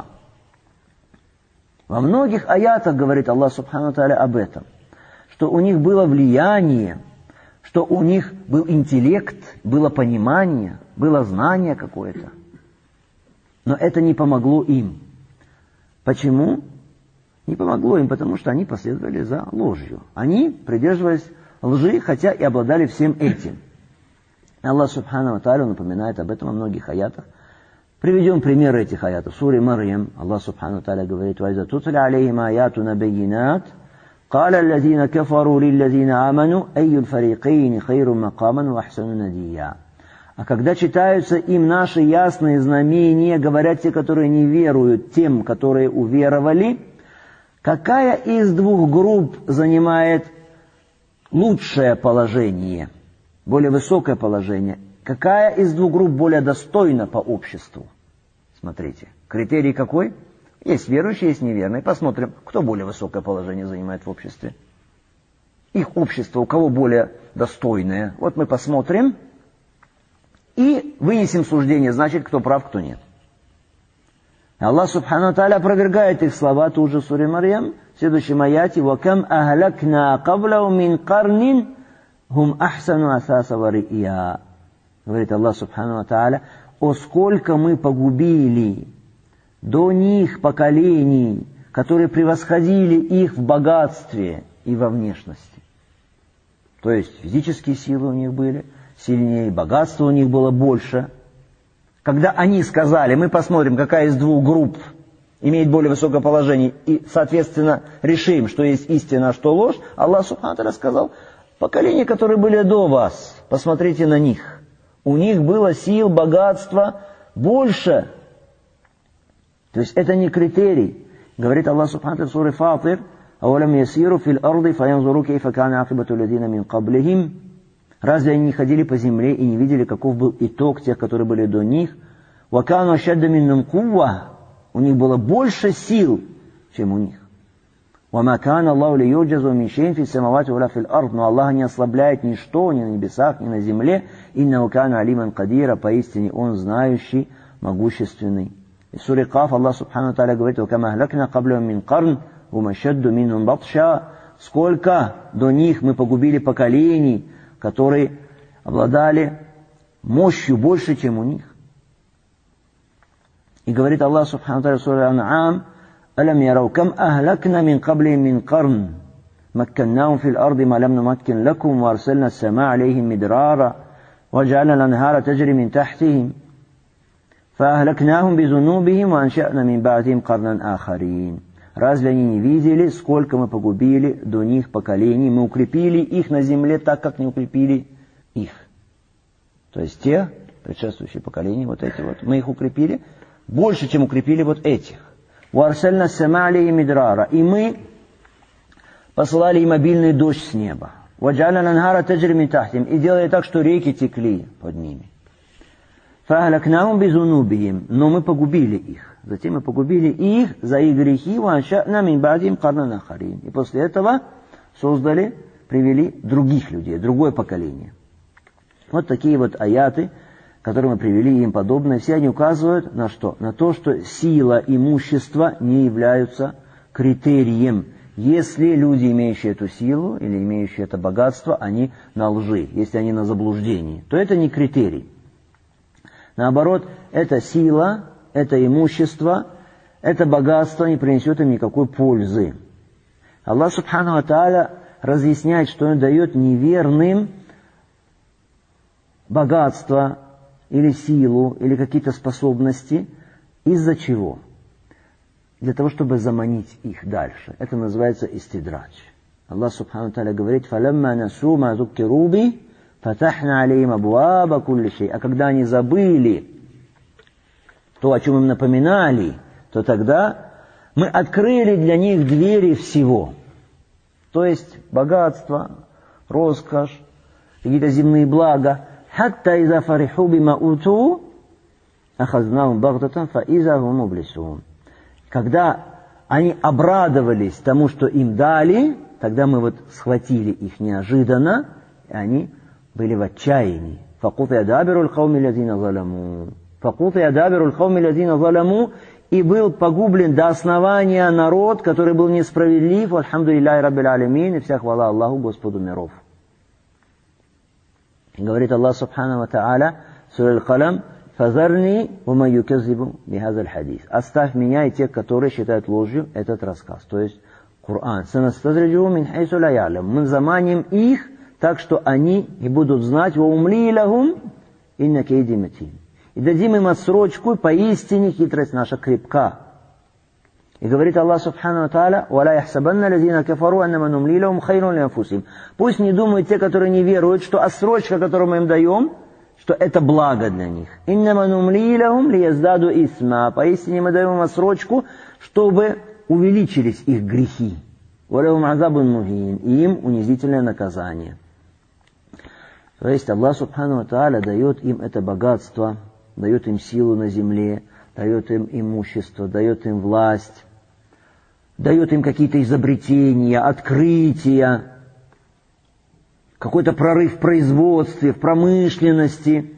Во многих аятах говорит Аллах Субхану ва Тааля об этом, что у них было влияние, что у них был интеллект, было понимание, было знание какое-то. Но это не помогло им. Почему? Не помогло им, потому что они последовали за ложью. Они придерживались лжи, хотя и обладали всем этим. Аллах Субхану ва Тааля напоминает об этом во многих аятах. Приведем примеры этих аятов. В суре Марьям Аллах Субхану ва Тааля говорит: «Вайза тутля алейхим аятуна байинат, каля аллазина кафару лиллазина аману, айюл фарикейни хайру макаман ва ахсану надия». А когда читаются им наши ясные знамения, говорят те, которые не веруют, тем, которые уверовали, какая из двух групп занимает лучшее положение, более высокое положение? Какая из двух групп более достойна по обществу? Смотрите, критерий какой? Есть верующие, есть неверные. Посмотрим, кто более высокое положение занимает в обществе. Их общество, у кого более достойное. Вот мы посмотрим и вынесем суждение, значит, кто прав, кто нет. Аллах Субхану ва Тааля опровергает их слова тут же в суре Марьям, в следующем аяте: «Вакам ахлакна каблау мин карнин хум ахсану асаса ва ри'я». Говорит Аллах Субхану ва Тааля: «О, сколько мы погубили до них поколений, которые превосходили их в богатстве и во внешности». То есть физические силы у них были сильнее, богатство у них было больше. Когда они сказали: мы посмотрим, какая из двух групп имеет более высокое положение, и, соответственно, решим, что есть истина, а что ложь, Аллах Субхану ва Тааля сказал: поколения, которые были до вас, посмотрите на них. У них было сил, богатства больше. То есть это не критерий. Говорит Аллах Субхану ва Тааля в суре Фатир: «Авалам ясиру фил арди фаянзуру кейфа кана акибату лядина мин каблихим». Разве они не ходили по земле и не видели, каков был итог тех, которые были до них? «Вакану ашадда миннум кувва». У них было больше сил, чем у них. وَمَا كَانَ اللَّهُ لِيُعْجَزَ مِنْ شَيْءٍ فِي السَّمَاوَاتِ وَلَا فِي الْأَرْضِ. Но Аллах не ослабляет ничто ни на небесах, ни на земле. إِنَّهُ كَانَ عَلِيمًا قَدِيرًا. Поистине Он знающий, могущественный. И в суре Каф Аллах Субхану Тааля говорит: وَكَمَا أَهْلَكْنَا قَبْلَهُم مِّنْ قَرْنٍ هُمْ أَشَدُّ مِنْهُمْ بَطْشًا. Сколько до них мы погубили поколений, которые обладали мощью больше, чем у них. И говорит Аллах Субхану Тааля в суре Ан'ам: أَلَمْ يَرَوْا كَمْ أَهْلَكْنَا مِنْ قَبْلِهِمْ مِنْ قَرْنٍ مَكَّنَّاهُمْ فِي الْأَرْضِ مَا لَمْ نُمَكِّنْ لَكُمْ وَأَرْسَلْنَا السَّمَاءَ عَلَيْهِمْ مِدْرَارًا وَجَعَلْنَا الْأَنْهَارَ تَجْرِي مِنْ تَحْتِهِمْ فَأَهْلَكْنَاهُمْ بِذُنُوبِهِمْ وَأَنشَأْنَا مِنْ بَعْدِهِمْ قَرْنًا آخَرِينَ. Разве они не видели, сколько мы погубили до них поколений? Мы укрепили их на земле так, как не укрепили их. То есть те предшествующие поколения, вот эти вот, мы их укрепили больше, чем укрепили вот этих. وَأَرْسَلْنَا السَّمَاءَ عَلَيْهِمْ مِدْرَارًا. И мы посылали им обильный дождь с неба. وَجَعَلْنَا الْأَنْهَارَ تَجْرِي مِنْ تَحْتِهِمْ. И делали так, что реки текли под ними. فَأَهْلَكْنَاهُمْ بِذُنُوبِهِمْ. Но мы погубили их. Затем мы погубили их за их грехи. وَأَنشَأْنَا مِنْ بَعْدِهِمْ قَرْنًا آخَرِينَ. И после этого создали, привели других людей, другое поколение. Вот такие вот аяты, которые мы привели, им подобные, все они указывают на что? На то, что сила, имущество не являются критерием. Если люди, имеющие эту силу или имеющие это богатство, они на лжи, если они на заблуждении, то это не критерий. Наоборот, эта сила, это имущество, это богатство не принесет им никакой пользы. Аллах Субхану ва Тааля разъясняет, что Он дает неверным богатство, или силу, или какие-то способности. Из-за чего? Для того, чтобы заманить их дальше. Это называется истидрач. Аллах Субхану Тааля говорит: فَلَمَّا نَسُوا مَا ذُكِّرُوا بِهِ فَتَحْنَا عَلَيْهِمْ أَبْوَابَ كُلِّ شَيْءٍ. А когда они забыли то, о чем им напоминали, то тогда мы открыли для них двери всего. То есть богатство, роскошь, какие-то земные блага. حتى إذا فرحوا بما أوتوا أخذناهم بغتة فإذا هم مبلسون. Когда они обрадовались тому, что им дали, тогда мы вот схватили их неожиданно, и они были в отчаянии. فَقُطِعَ دَابِرُ الْقَوْمِ الَّذِينَ ظَلَمُوا فَقُطِعَ دَابِرُ الْقَوْمِ الَّذِينَ ظَلَمُوا. И был погублен до основания народ, который был несправедлив. Альхамдулиллахи раббил алямин. И вся хвала Аллаху, Господу миров. Говорит Аллах Субхану ва Тааля в суре Аль-Калам: «Фазарни вама юказзибу бихазаль хадис». Оставь меня и тех, которые считают ложью этот рассказ. То есть Коран. «Санастадрижу мин хайсу ла я'лам». Мы заманим их так, что они не будут знать. «Ва умли лахум инна кейди матин». И дадим им отсрочку, поистине хитрость наша крепка. И говорит Аллах Субхану ва Тааля: «Ва ла яхсабанна лазина кафару аннама нумли лахум хайрун ли анфусихим». Пусть не думают те, которые не веруют, что отсрочка, которую мы им даем, что это благо для них. «Иннама нумли лахум лияздаду исма». Поистине мы даем им отсрочку, чтобы увеличились их грехи. «Ва лахум азабун мухин». И им унизительное наказание. То есть Аллах Субхану ва Тааля дает им это богатство, дает им силу на земле, дает им имущество, дает им власть, дает им какие-то изобретения, открытия, какой-то прорыв в производстве, в промышленности.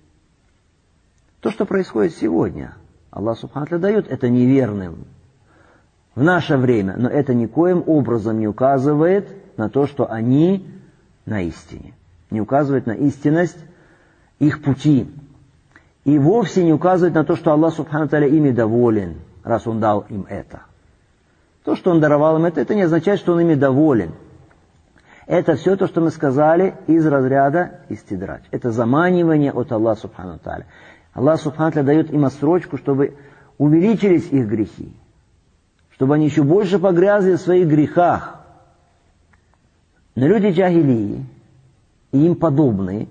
То, что происходит сегодня, Аллах Субхану ва Тааля дает это неверным в наше время, но это никоим образом не указывает на то, что они на истине, не указывает на истинность их пути. И вовсе не указывает на то, что Аллах Субхану ва Тааля ими доволен, раз Он дал им это. То, что Он даровал им это, это не означает, что Он ими доволен. Это все то, что мы сказали из разряда истидрач. Это заманивание от Аллаха Субхану ва Тааля. Аллах Субхану ва Тааля дает им отсрочку, чтобы увеличились их грехи, чтобы они еще больше погрязли в своих грехах. Но люди джахилии и им подобные,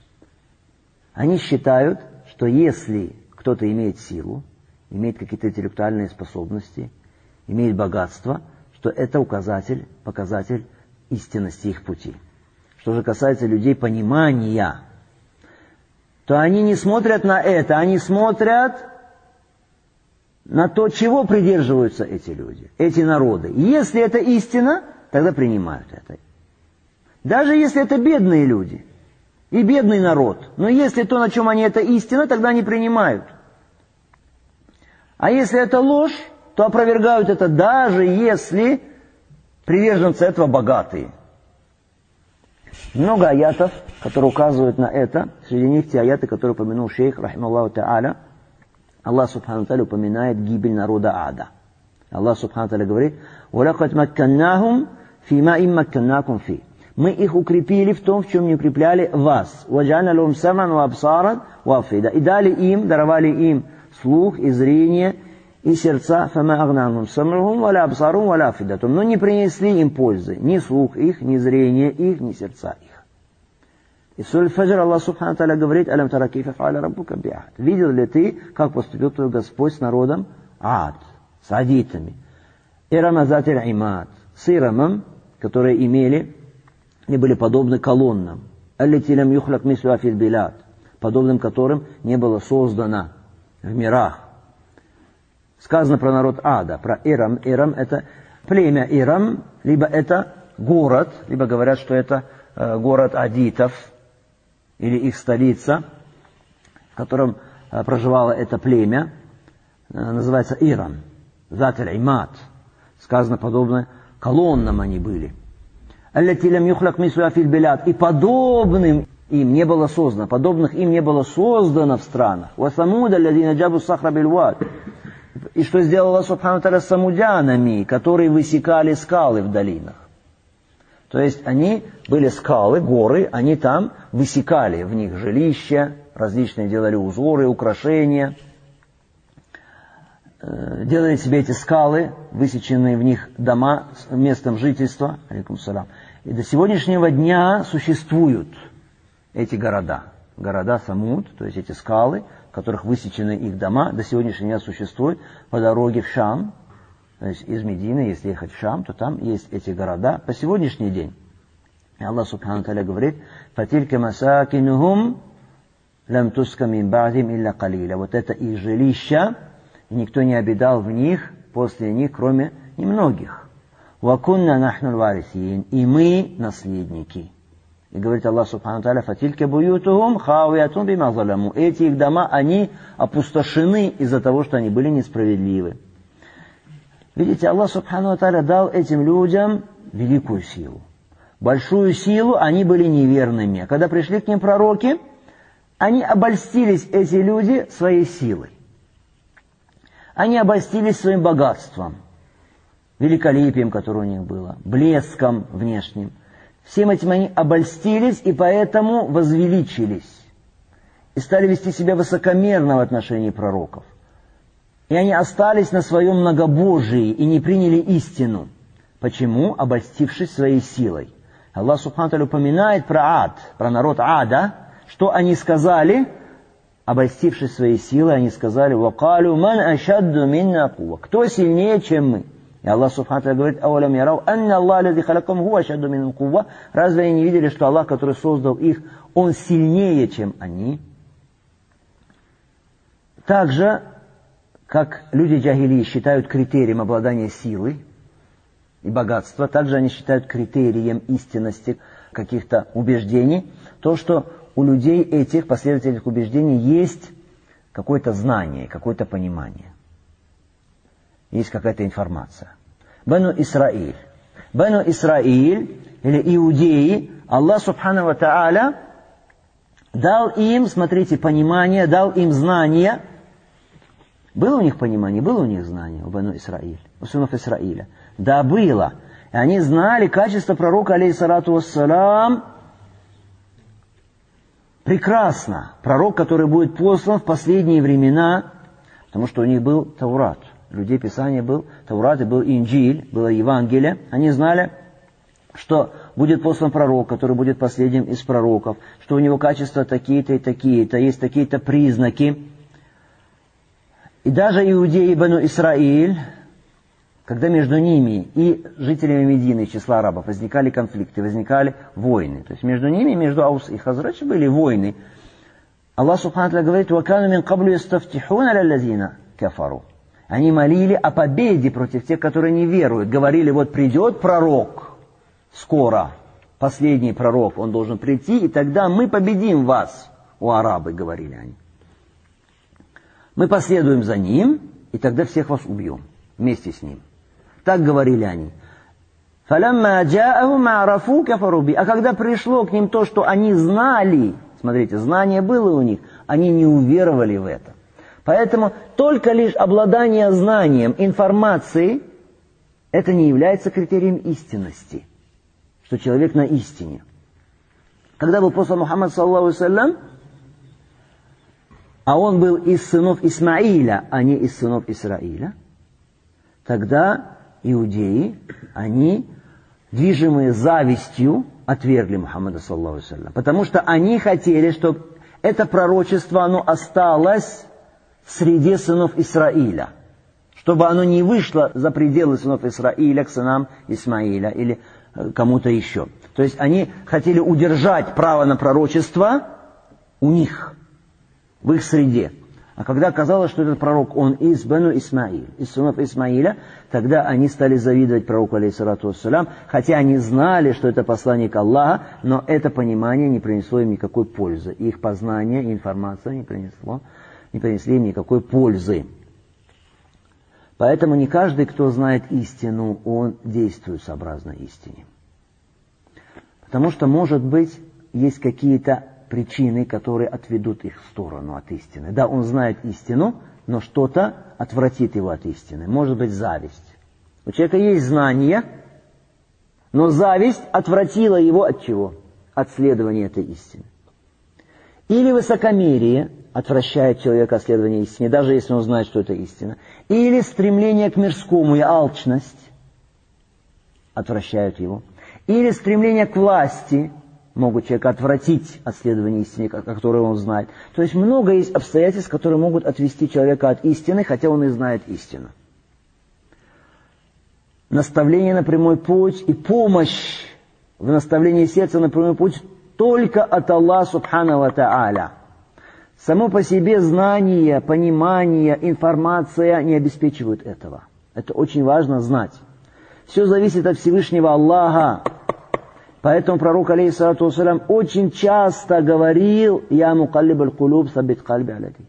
они считают, что если кто-то имеет силу, имеет какие-то интеллектуальные способности, имеет богатство, что это указатель, показатель истинности их пути. Что же касается людей понимания, то они не смотрят на это, они смотрят на то, чего придерживаются эти люди, эти народы. Если это истина, тогда принимают это. Даже если это бедные люди и бедный народ. Но если то, на чем они, это истина, тогда они принимают. А если это ложь, то опровергают это, даже если приверженцы этого богатые. Много аятов, которые указывают на это. Среди них те аяты, которые упомянул шейх, рахималлаху та'аля. Аллах субхану ва та'аля упоминает гибель народа Ада. Аллах субхану ва та'аля говорит: «Валакад макканнахум фима им макканнакум фи». Мы их укрепили в том, в чем не укрепляли вас. «Ваджана лум саман ва абсаран ва афида». И дали им, даровали им слух и зрение и сердца. «Фама агнанхум самрухум валя абсарум валя афидатум». Но не принесли им пользы ни слух их, ни зрение их, ни сердца их. И в суре Фаджр Аллах субхану ва та'аля говорит: «Алям тара кайфа фа'аля раббука би'ад». Видел ли ты, как поступил твой Господь с народом Ад, с адитами? Ирама затир имад, с Ирамом, которые имели, не были подобны колоннам. Аллати лам юхлак мислуха фил билад, подобным которым не было создано в мирах. Сказано про народ Ада, про Ирам. Ирам — это племя Ирам, либо это город, либо говорят, что это э, город адитов, или их столица, в котором э, проживало это племя, э, называется Ирам. Затир имад. Сказано, подобно колоннам они были. Аллати лам юхлак мислуха фил билад. И подобным им не было создано, подобных им не было создано в странах. Ва самуда аллазина джабу сахра бил вад. И что сделал Аллах субхану ва та'аля с самудянами, которые высекали скалы в долинах. То есть они были скалы, горы, они там высекали в них жилища, различные делали узоры, украшения, делали себе эти скалы, высеченные в них дома с местом жительства. Алейкум салам. И до сегодняшнего дня существуют эти города. Города Самуд, то есть эти скалы, в которых высечены их дома, до сегодняшнего дня существуют по дороге в Шам. То есть из Медины, если ехать в Шам, то там есть эти города по сегодняшний день. И Аллах субхану ва та'аля говорит: «Фатилька масакинухум лам туска мин ба'дим илля калиля». Вот это их жилища, и никто не обитал в них после них, кроме немногих. «Вакунна нахну варисин». И мы наследники. И говорит Аллах субхану ва та'аля: «Фатилька буютухум хауятун бима заламу». Эти их дома, они опустошены из-за того, что они были несправедливы. Видите, Аллах субхану ва та'аля дал этим людям великую силу. Большую силу, они были неверными. А когда пришли к ним пророки, они обольстились, эти люди, своей силой. Они обольстились своим богатством, великолепием, которое у них было, блеском внешним. Всем этим они обольстились и поэтому возвеличились. И стали вести себя высокомерно в отношении пророков. И они остались на своем многобожии и не приняли истину. Почему? Обольстившись своей силой. Аллах субхану ва та'аля упоминает про Ад, про народ Ада, что они сказали, обольстившись своей силой, они сказали: «Вакалю ман ашадду минна кува». Кто сильнее, чем мы? И Аллах субхану ва та'аля говорит: «Аулам ярау анна Аллах аллази халакам хуа ашадду минна кува». Разве они не видели, что Аллах, который создал их, Он сильнее, чем они? Также, как люди джахилии считают критерием обладания силой и богатства, также они считают критерием истинности каких-то убеждений то, что у людей этих последовательных убеждений есть какое-то знание, какое-то понимание. Есть какая-то информация. Бану Исраиль. Бану Исраиль, или иудеи, Аллах субхану ва та'аля дал им, смотрите, понимание, дал им знания. Было у них понимание, было у них знание у Бану Исраиль, у сынов Исраиля? Да, было. И они знали качество пророка, алейхиссалату вассалам, прекрасно. Пророк, который будет послан в последние времена, потому что у них был Таурат. У людей Писания был Таурат, и был Инджиль, было Евангелие. Они знали, что будет послан пророк, который будет последним из пророков, что у него качества такие-то и такие-то, есть такие-то признаки. И даже иудеи Бану Исраиль, когда между ними и жителями Медины из числа арабов возникали конфликты, возникали войны, то есть между ними, между Аус и Хазрач были войны, Аллах субхану ва та'аля говорит: «Вакану мин каблу ястафтихуна лаллазина кафару». Они молили о победе против тех, которые не веруют. Говорили, вот придет пророк скоро, последний пророк, он должен прийти, и тогда мы победим вас, у арабы, говорили они. Мы последуем за ним, и тогда всех вас убьем вместе с ним. Так говорили они. А когда пришло к ним то, что они знали, смотрите, знание было у них, они не уверовали в это. Поэтому только лишь обладание знанием, информацией, это не является критерием истинности, что человек на истине. Когда был послан Мухаммад, саллаллаху алейхи ва саллям, а он был из сынов Исмаиля, а не из сынов Исраиля, тогда иудеи, они, движимые завистью, отвергли Мухаммада, саллаллаху алейхи ва саллям, потому что они хотели, чтобы это пророчество, оно осталось в среде сынов Исраиля, чтобы оно не вышло за пределы сынов Исраиля к сынам Исмаиля или кому-то еще. То есть они хотели удержать право на пророчество у них, в их среде. А когда оказалось, что этот пророк, он из Бену Исмаиль, из сынов Исмаиля, тогда они стали завидовать пророку, алейхиссалату вассалям, хотя они знали, что это посланник Аллаха, но это понимание не принесло им никакой пользы. Их познание и информация не принесло, не принесли им никакой пользы. Поэтому не каждый, кто знает истину, он действует сообразно истине. Потому что, может быть, есть какие-то причины, которые отведут их в сторону от истины. Да, он знает истину, но что-то отвратит его от истины. Может быть, зависть. У человека есть знание, но зависть отвратила его от чего? От следования этой истины. Или высокомерие отвращает человека от следования истине, даже если он знает, что это истина. Или стремление к мирскому и алчность отвращают его. Или стремление к власти могут человека отвратить от следования истине, которую он знает. То есть много есть обстоятельств, которые могут отвести человека от истины, хотя он и знает истину. Наставление на прямой путь и помощь в наставлении сердца на прямой путь только от Аллаха Субхану ва Тааля. Само по себе знание, понимание, информация не обеспечивают этого. Это очень важно знать. Все зависит от Всевышнего Аллаха. Поэтому пророк, алейхиссалату вассалям, очень часто говорил: «Я мукаллиб аль-кулуб, саббит кальби аля дин».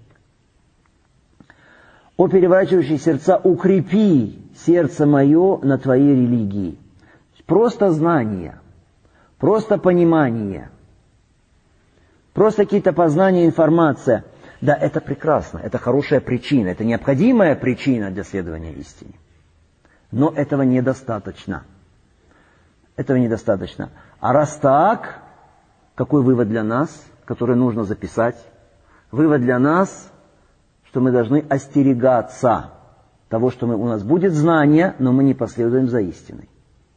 О переворачивающий сердца, укрепи сердце мое на твоей религии. Просто знание, просто понимание, просто какие-то познания, информация. Да, это прекрасно, это хорошая причина, это необходимая причина для следования истине. Но этого недостаточно. Этого недостаточно. А раз так, какой вывод для нас, который нужно записать? Вывод для нас, что мы должны остерегаться того, что мы, у нас будет знание, но мы не последуем за истиной.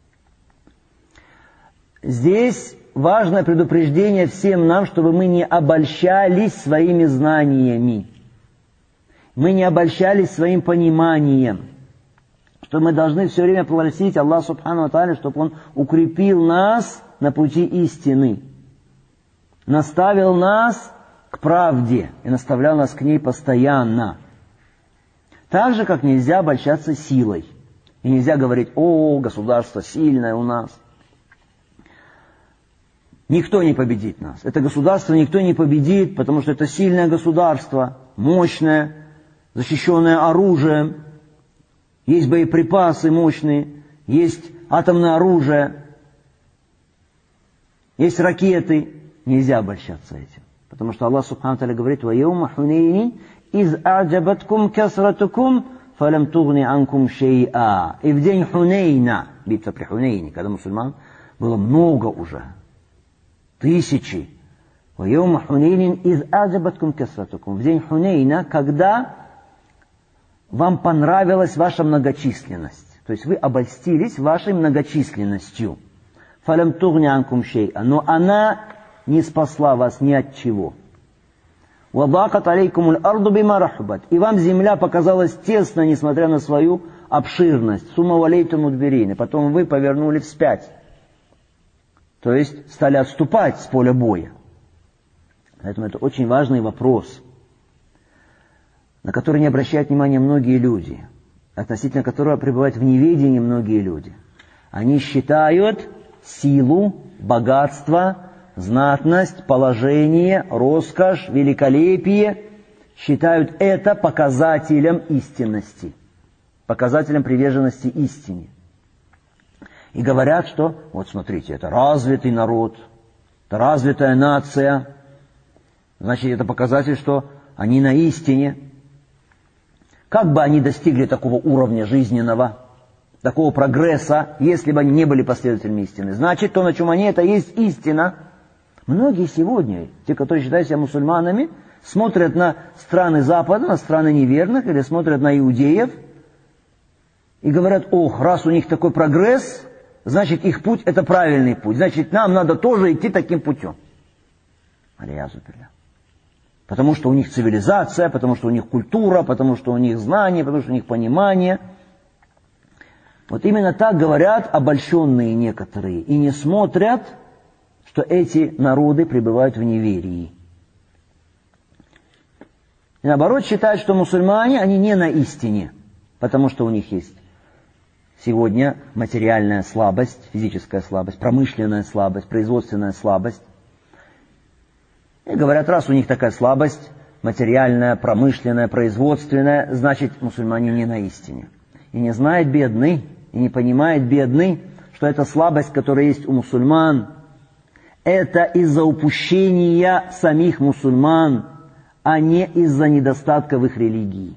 Здесь важное предупреждение всем нам, чтобы мы не обольщались своими знаниями. Мы не обольщались своим пониманием. Что мы должны все время просить Аллаха Субхану ва Тааля, чтобы Он укрепил нас на пути истины, наставил нас к правде и наставлял нас к ней постоянно. Так же, как нельзя обольщаться силой. И нельзя говорить: «О, государство сильное у нас». Никто не победит нас. Это государство никто не победит, потому что это сильное государство, мощное, защищенное оружием. Есть боеприпасы мощные, есть атомное оружие, есть ракеты. Нельзя обольщаться этим. Потому что Аллах Субхану ва Тааля говорит: «Вайома хунейни из а'джабаткум касратукум фалам тугни анкум шей'a». И в день Хунейна, битва при Хунейне, когда мусульман было много уже, тысячи. «Вайома хунейнин из а'джабаткум касратукум». В день Хунейна, когда вам понравилась ваша многочисленность. То есть вы обольстились вашей многочисленностью. «Фалям тугни анкум шей'a». Но она не спасла вас ни от чего. «Вадакат алейкумуль арду бима рахбат». И вам земля показалась тесно, несмотря на свою обширность. «Сумма валейтум мудбирин». И потом вы повернули вспять. То есть стали отступать с поля боя. Поэтому это очень важный вопрос. на который не обращают внимания многие люди, относительно которого пребывают в неведении многие люди. Они считают силу, богатство, знатность, положение, роскошь, великолепие, считают это показателем истинности, показателем приверженности истине. И говорят, что, вот смотрите, это развитый народ, это развитая нация, значит, это показатель, что они на истине. Как бы они достигли такого уровня жизненного, такого прогресса, если бы они не были последователями истины? Значит, то, на чем они, это есть истина. Многие сегодня, те, которые считают себя мусульманами, смотрят на страны Запада, на страны неверных, или смотрят на иудеев, и говорят: ох, раз у них такой прогресс, значит, их путь это правильный путь, значит, нам надо тоже идти таким путем. Алиязу билля. Потому что у них цивилизация, потому что у них культура, потому что у них знания, потому что у них понимание. Вот именно так говорят обольщенные некоторые, и не смотрят, что эти народы пребывают в неверии. И наоборот считают, что мусульмане, они не на истине, потому что у них есть сегодня материальная слабость, физическая слабость, промышленная слабость, производственная слабость. И говорят, раз у них такая слабость, материальная, промышленная, производственная, значит, мусульмане не на истине. И не знает бедный, и не понимает бедный, что эта слабость, которая есть у мусульман, это из-за упущения самих мусульман, а не из-за недостатка в их религии.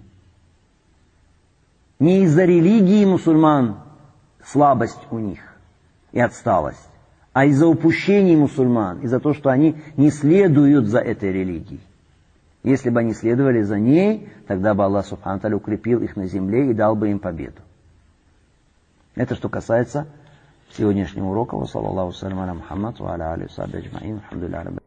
Не из-за религии мусульман слабость у них и отсталость, а из-за упущений мусульман, из-за того, что они не следуют за этой религией. Если бы они следовали за ней, тогда бы Аллах Субхану ва Тааля укрепил их на земле и дал бы им победу. Это что касается сегодняшнего урока. Ва саллаллаху салям аля Мухаммад ва аля алихи ва сахбихи аджмаин. Алхамдулиллахи.